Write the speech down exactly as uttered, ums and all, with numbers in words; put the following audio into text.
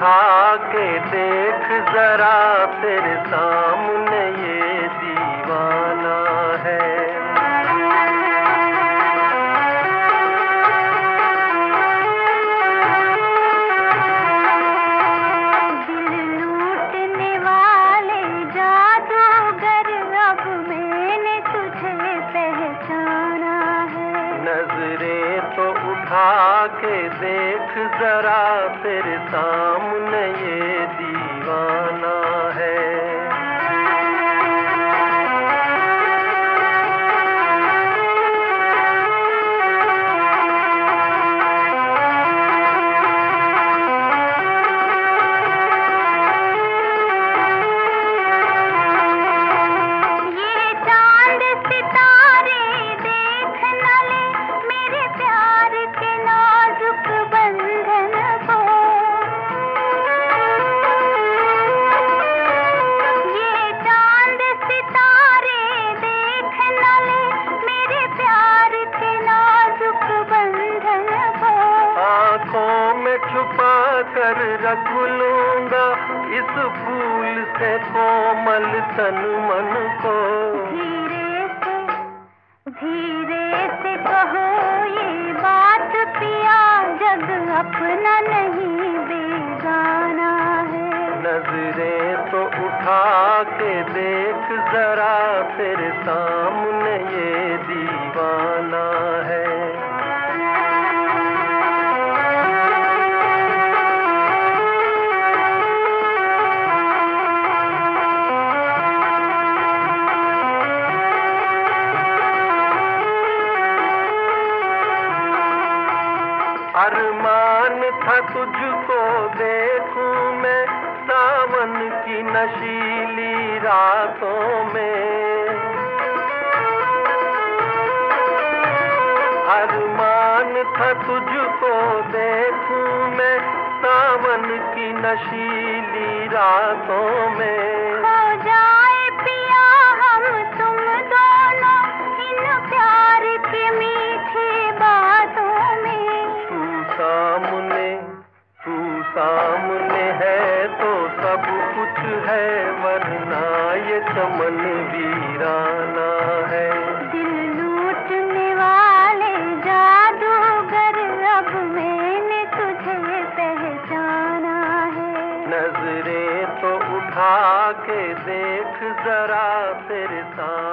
उठा के देख जरा तेरे सामने ये दीवाना है। नजरें तो उठा के देख जरा तेरे सामने ये दीवाना है। छुपा कर रख लूंगा इस फूल से कोमल तन मन को। धीरे से धीरे से कहो ये बात पिया, जग अपना नहीं बेगाना है। नजरें तो उठा के देख जरा तेरे सामने ये दीवाना है। अरमान था तुझको देखूं मैं सावन की नशीली रातों में। अरमान था तुझको देखूं मैं सावन की नशीली रातों में। हो जाए पिया हम तुम दोनों इन प्यार की मीठी बातों में। सामने तू सामने है तो सब कुछ है, वरना ये चमन वीराना है। दिल लूटने वाले जादूगर अब मैंने तुझे पहचाना है। नजरें तो उठा के देख जरा तेरे सामने